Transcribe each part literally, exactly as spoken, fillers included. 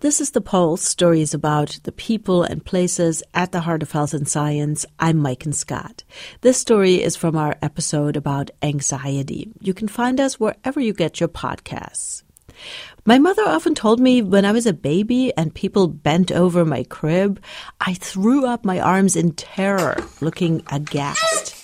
This is The Pulse, stories about the people and places at the heart of health and science. I'm Maiken Scott. This story is from our episode about anxiety. You can find us wherever you get your podcasts. My mother often told me when I was a baby and people bent over my crib, I threw up my arms in terror, looking aghast.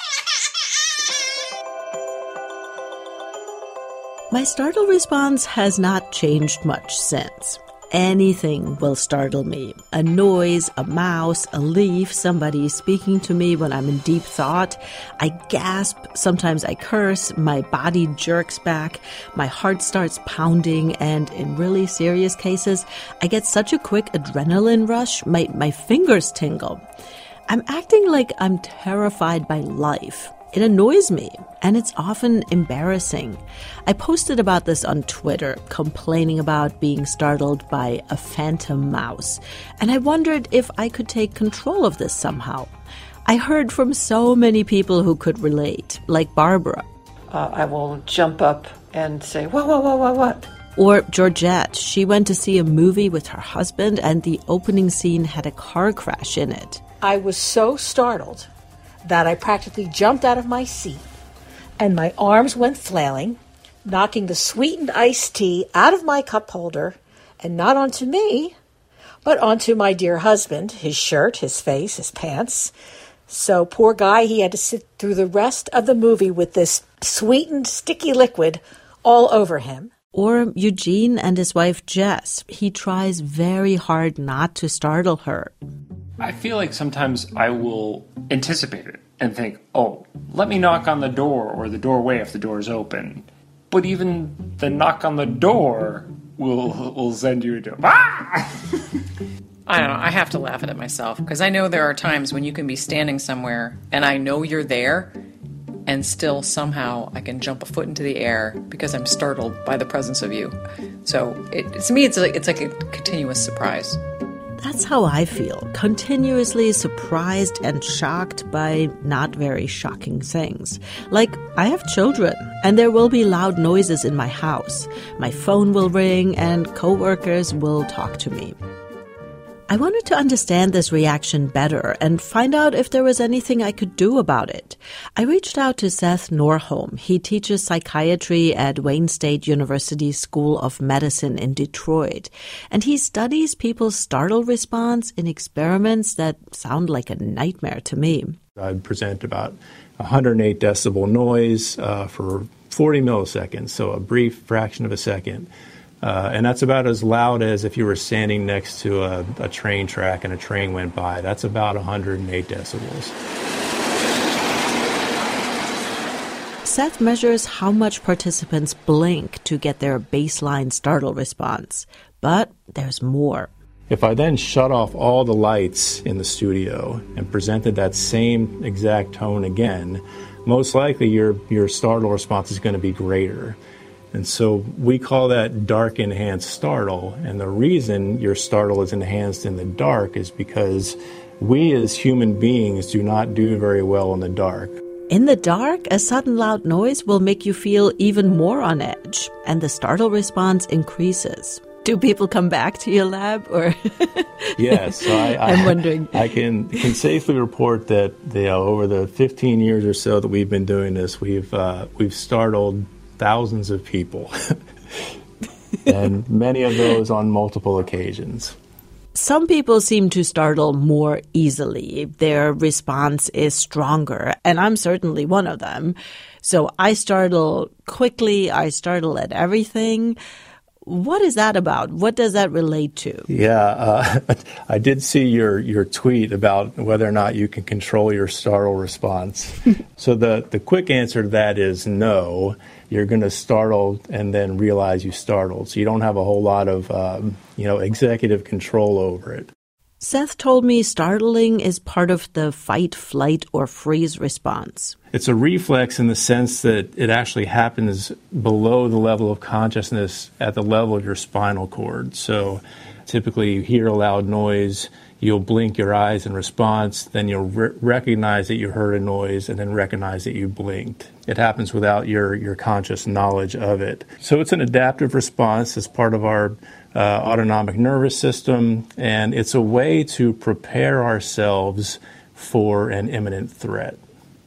My startle response has not changed much since. Anything will startle me. A noise, a mouse, a leaf, somebody speaking to me when I'm in deep thought. I gasp, sometimes I curse, my body jerks back, my heart starts pounding, and in really serious cases, I get such a quick adrenaline rush, my, my fingers tingle. I'm acting like I'm terrified by life. It annoys me, and it's often embarrassing. I posted about this on Twitter, complaining about being startled by a phantom mouse, and I wondered if I could take control of this somehow. I heard from so many people who could relate, like Barbara. Uh, I will jump up and say, what, what, what, what, what? Or Georgette. She went to see a movie with her husband, and the opening scene had a car crash in it. I was so startled that I practically jumped out of my seat, and my arms went flailing, knocking the sweetened iced tea out of my cup holder, and not onto me, but onto my dear husband, his shirt, his face, his pants. So poor guy, he had to sit through the rest of the movie with this sweetened, sticky liquid all over him. Or Eugene and his wife, Jess. He tries very hard not to startle her. I feel like sometimes I will anticipate it and think, oh, let me knock on the door or the doorway if the door is open. But even the knock on the door will will send you to, ah! I don't know. I have to laugh at it myself because I know there are times when you can be standing somewhere and I know you're there and still somehow I can jump a foot into the air because I'm startled by the presence of you. So it, to me, it's like, it's like a continuous surprise. That's how I feel, continuously surprised and shocked by not very shocking things. Like, I have children, and there will be loud noises in my house. My phone will ring, and coworkers will talk to me. I wanted to understand this reaction better and find out if there was anything I could do about it. I reached out to Seth Norholm. He teaches psychiatry at Wayne State University School of Medicine in Detroit, and he studies people's startle response in experiments that sound like a nightmare to me. I present about one hundred eight decibel noise uh, for forty milliseconds, so a brief fraction of a second. Uh, and that's about as loud as if you were standing next to a, a train track and a train went by. That's about one hundred eight decibels. Seth measures how much participants blink to get their baseline startle response. But there's more. If I then shut off all the lights in the studio and presented that same exact tone again, most likely your, your startle response is going to be greater. And so we call that dark enhanced startle. And the reason your startle is enhanced in the dark is because we as human beings do not do very well in the dark. In the dark, a sudden loud noise will make you feel even more on edge, and the startle response increases. Do people come back to your lab, or? Yes, so I, I, I'm wondering. I can can safely report that you know, over the fifteen years or so that we've been doing this, we've uh, we've startled thousands of people, and many of those on multiple occasions. Some people seem to startle more easily. Their response is stronger, and I'm certainly one of them. So I startle quickly. I startle at everything. What is that about? What does that relate to? Yeah, uh, I did see your, your tweet about whether or not you can control your startle response. So the, the quick answer to that is no. You're going to startle and then realize you startled. So you don't have a whole lot of um, you know, executive control over it. Seth told me startling is part of the fight, flight, or freeze response. It's a reflex in the sense that it actually happens below the level of consciousness at the level of your spinal cord. So typically you hear a loud noise, you'll blink your eyes in response, then you'll re- recognize that you heard a noise and then recognize that you blinked. It happens without your, your conscious knowledge of it. So it's an adaptive response as part of our uh, autonomic nervous system, and it's a way to prepare ourselves for an imminent threat.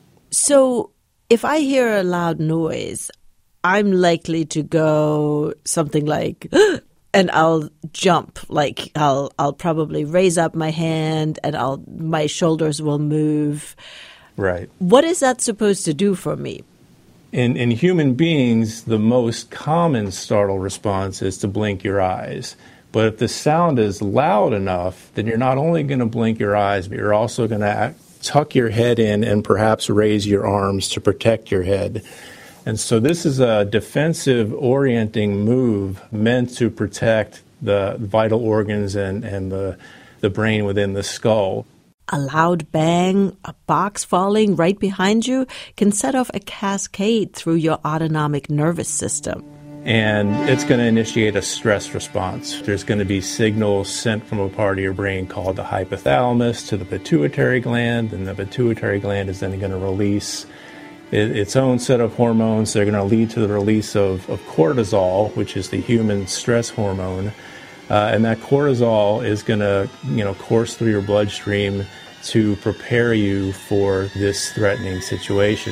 So if I hear a loud noise, I'm likely to go something like, and I'll jump. Like I'll I'll probably raise up my hand, and I'll my shoulders will move. Right. What is that supposed to do for me? In in human beings, the most common startle response is to blink your eyes. But if the sound is loud enough, then you're not only going to blink your eyes, but you're also going to tuck your head in and perhaps raise your arms to protect your head. And so this is a defensive orienting move meant to protect the vital organs and, and the, the brain within the skull. A loud bang, a box falling right behind you can set off a cascade through your autonomic nervous system. And it's going to initiate a stress response. There's going to be signals sent from a part of your brain called the hypothalamus to the pituitary gland, and the pituitary gland is then going to release it, its own set of hormones. They're going to lead to the release of, of cortisol, which is the human stress hormone. Uh, and that cortisol is going to, you know, course through your bloodstream to prepare you for this threatening situation.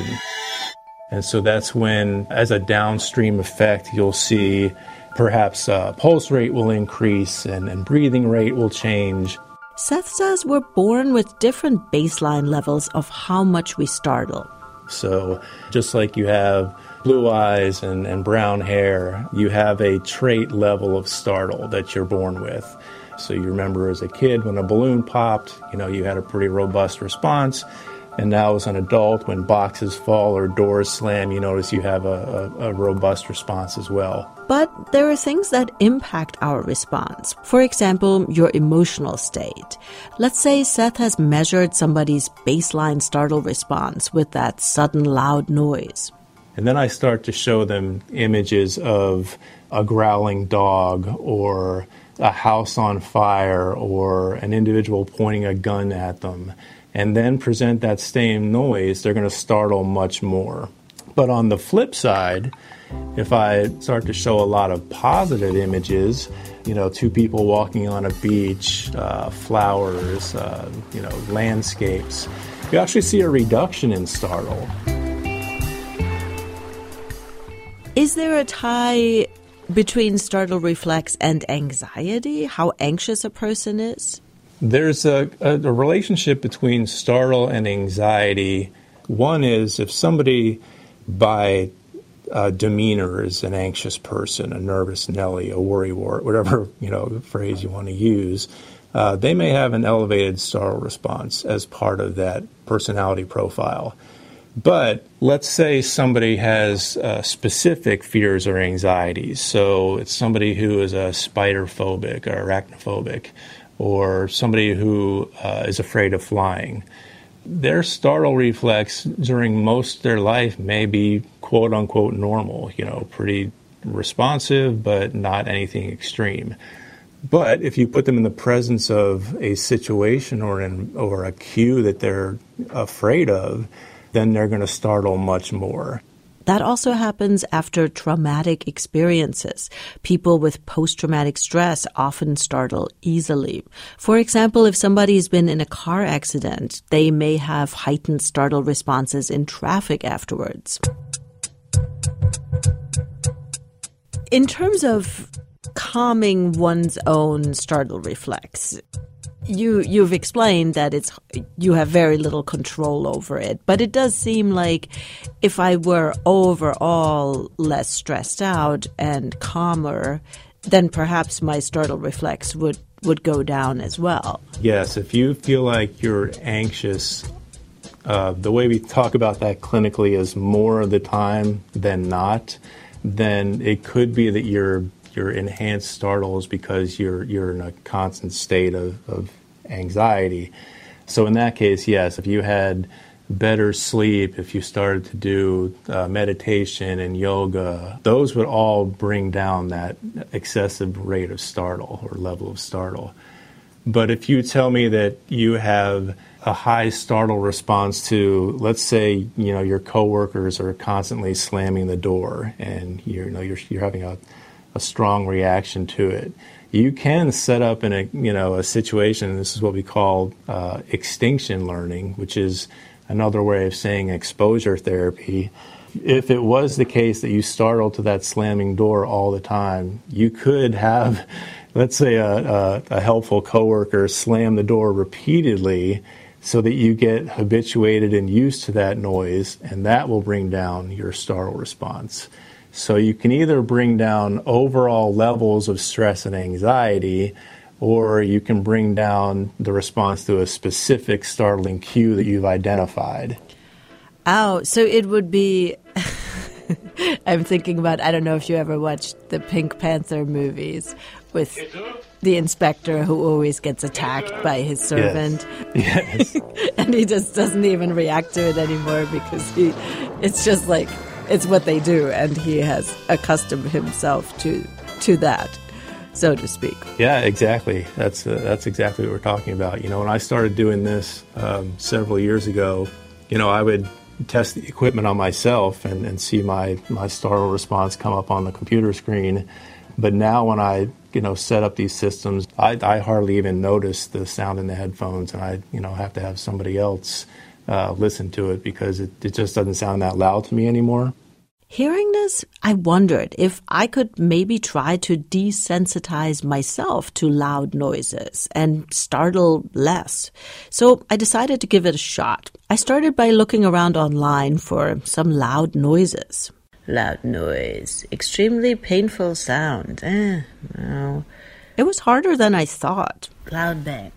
And so that's when, as a downstream effect, you'll see perhaps uh, pulse rate will increase and, and breathing rate will change. Seth says we're born with different baseline levels of how much we startle. So just like you have blue eyes and, and brown hair, you have a trait level of startle that you're born with. So you remember as a kid when a balloon popped, you know, you had a pretty robust response. And now as an adult, when boxes fall or doors slam, you notice you have a, a, a robust response as well. But there are things that impact our response. For example, your emotional state. Let's say Seth has measured somebody's baseline startle response with that sudden loud noise. And then I start to show them images of a growling dog or a house on fire or an individual pointing a gun at them, and then present that same noise, they're going to startle much more. But on the flip side, if I start to show a lot of positive images, you know, two people walking on a beach, uh, flowers, uh, you know, landscapes, you actually see a reduction in startle. Is there a tie between startle reflex and anxiety, how anxious a person is? There's a, a, a relationship between startle and anxiety. One is if somebody by uh, demeanor is an anxious person, a nervous Nelly, a worrywart, whatever you know phrase you want to use, uh, they may have an elevated startle response as part of that personality profile. But let's say somebody has uh, specific fears or anxieties. So it's somebody who is a spider phobic or arachnophobic, or somebody who uh, is afraid of flying. Their startle reflex during most of their life may be quote-unquote normal, you know, pretty responsive, but not anything extreme. But if you put them in the presence of a situation or an, or a cue that they're afraid of, then they're going to startle much more. That also happens after traumatic experiences. People with post-traumatic stress often startle easily. For example, if somebody's been in a car accident, they may have heightened startle responses in traffic afterwards. In terms of calming one's own startle reflex, You, you've explained that it's you have very little control over it, but it does seem like if I were overall less stressed out and calmer, then perhaps my startle reflex would, would go down as well. Yes, if you feel like you're anxious, uh, the way we talk about that clinically is more of the time than not, then it could be that you're your enhanced startle is because you're you're in a constant state of, of anxiety. So in that case, yes, if you had better sleep, if you started to do uh, meditation and yoga, those would all bring down that excessive rate of startle or level of startle. But if you tell me that you have a high startle response to, let's say, you know, your coworkers are constantly slamming the door, and you're, you know, you're you're having a, a strong reaction to it, you can set up in a you know a situation. This is what we call uh, extinction learning, which is another way of saying exposure therapy. If it was the case that you startled to that slamming door all the time, you could have, let's say, a, a, a helpful coworker slam the door repeatedly so that you get habituated and used to that noise, and that will bring down your startle response. So you can either bring down overall levels of stress and anxiety, or you can bring down the response to a specific startling cue that you've identified. Oh, so it would be... I'm thinking about, I don't know if you ever watched the Pink Panther movies with the inspector who always gets attacked by his servant. Yes. Yes. And he just doesn't even react to it anymore because he, it's just like, it's what they do, and he has accustomed himself to to that, so to speak. Yeah, exactly. That's uh, that's exactly what we're talking about. You know, when I started doing this um, several years ago, you know, I would test the equipment on myself and, and see my, my startle response come up on the computer screen. But now when I, you know, set up these systems, I, I hardly even notice the sound in the headphones, and I, you know, have to have somebody else uh, listen to it because it, it just doesn't sound that loud to me anymore. Hearing this, I wondered if I could maybe try to desensitize myself to loud noises and startle less. So I decided to give it a shot. I started by looking around online for some loud noises. Loud noise, extremely painful sound. Eh, no. It was harder than I thought. Loud bang.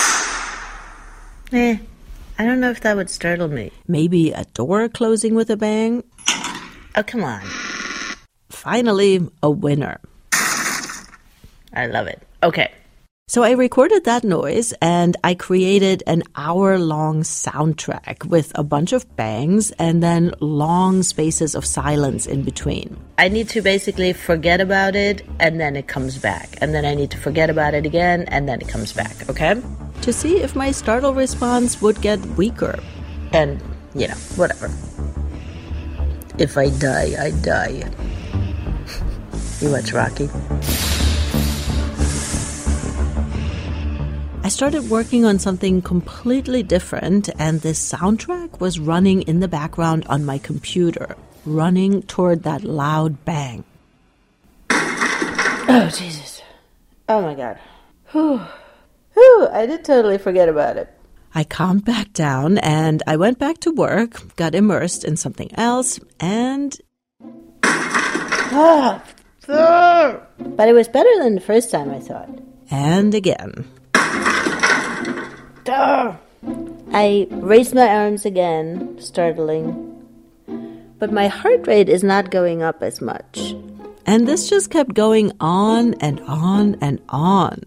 Eh, I don't know if that would startle me. Maybe a door closing with a bang? Oh, come on. Finally, a winner. I love it. Okay. So I recorded that noise, and I created an hour-long soundtrack with a bunch of bangs and then long spaces of silence in between. I need to basically forget about it, and then it comes back. And then I need to forget about it again, and then it comes back, okay? To see if my startle response would get weaker. And, you know, whatever. If I die, I die. You watch Rocky? I started working on something completely different, and this soundtrack was running in the background on my computer, running toward that loud bang. Oh, Jesus. Oh, my God. Whew. Whew, I did totally forget about it. I calmed back down, and I went back to work, got immersed in something else, and... Ah, but it was better than the first time, I thought. And again. I raised my arms again, startling. But my heart rate is not going up as much. And this just kept going on and on and on.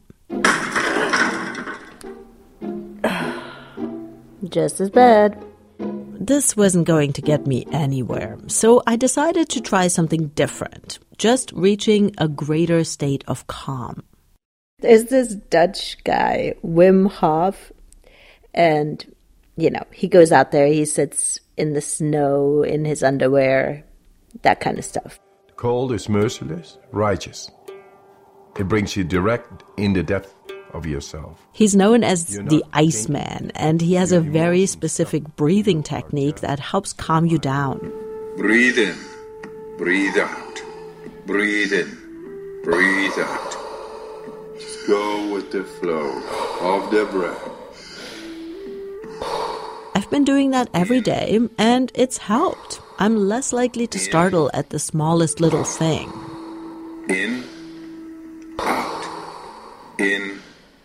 Just as bad. This wasn't going to get me anywhere, so I decided to try something different, just reaching a greater state of calm. There's this Dutch guy, Wim Hof, and, you know, he goes out there, he sits in the snow in his underwear, that kind of stuff. Cold is merciless, righteous. It brings you direct in the depth of yourself. He's known as the Iceman, and he has a very specific breathing technique that helps calm you down. Breathe in, breathe out, breathe in, breathe out. Just go with the flow of the breath. I've been doing that every day, and it's helped. I'm less likely to startle at the smallest little thing. In, out, in,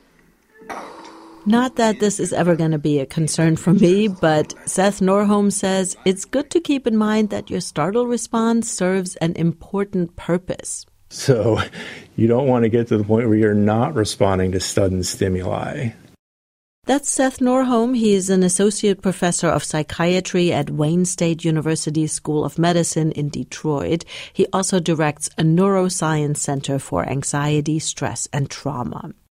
Not that this is ever going to be a concern for me, but Seth Norholm says it's good to keep in mind that your startle response serves an important purpose. So you don't want to get to the point where you're not responding to sudden stimuli. That's Seth Norholm. He is an associate professor of psychiatry at Wayne State University School of Medicine in Detroit. He also directs a neuroscience center for anxiety, stress, and trauma.